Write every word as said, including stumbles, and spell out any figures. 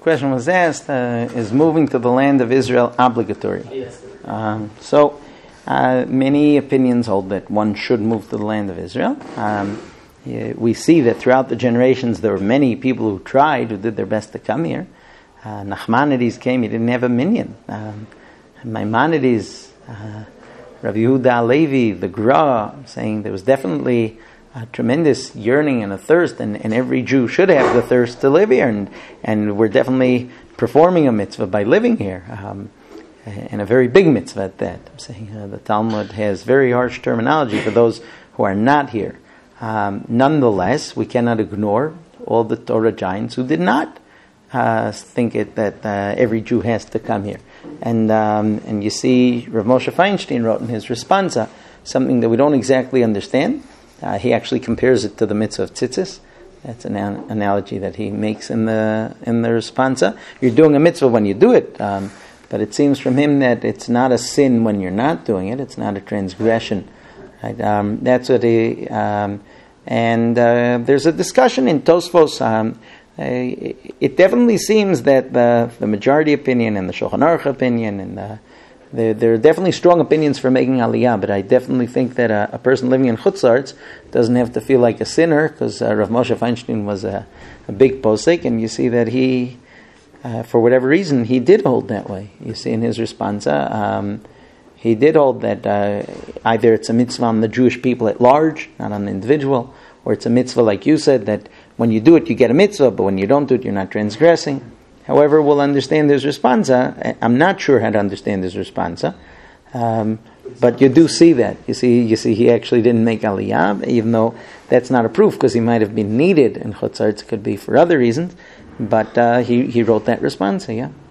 question was asked, uh, is moving to the land of Israel obligatory? Yes. Um, so, uh, many opinions hold that one should move to the land of Israel. Um, yeah, we see that throughout the generations there were many people who tried, who did their best to come here. Uh, Nachmanides came, he didn't have a minyan. Um, Maimonides, uh, Rabbi Yehuda Halevi, the Gra, saying there was definitely a tremendous yearning and a thirst, and, and every Jew should have the thirst to live here, and and we're definitely performing a mitzvah by living here, um, and a very big mitzvah at that. I'm saying uh, the Talmud has very harsh terminology for those who are not here. Um, nonetheless, we cannot ignore all the Torah giants who did not uh, think it that uh, every Jew has to come here. And um, and you see, Rav Moshe Feinstein wrote in his responsa something that we don't exactly understand. Uh, he actually compares it to the mitzvah of tzitzis. That's an an- analogy that he makes in the in the responsa. You're doing a mitzvah when you do it, um, but it seems from him that it's not a sin when you're not doing it. It's not a transgression. Right? Um, that's what he. Um, and uh, there's a discussion in Tosfos. Um, Uh, it definitely seems that the, the majority opinion and the Shulchan Aruch opinion, and the, the, there are definitely strong opinions for making Aliyah, but I definitely think that a, a person living in Chutz La'aretz doesn't have to feel like a sinner, because uh, Rav Moshe Feinstein was a, a big posek, and you see that he, uh, for whatever reason, he did hold that way. You see in his responsa, um, he did hold that uh, either it's a mitzvah on the Jewish people at large, not on the individual, or it's a mitzvah, like you said, that when you do it, you get a mitzvah, but when you don't do it, you're not transgressing. However, we'll understand his responsa. I'm not sure how to understand his responsa, um, but you do see that. You see, you see, he actually didn't make Aliyah, even though that's not a proof, because he might have been needed in Chutz La'aretz. It could be for other reasons, but uh, he he wrote that responsa. Yeah.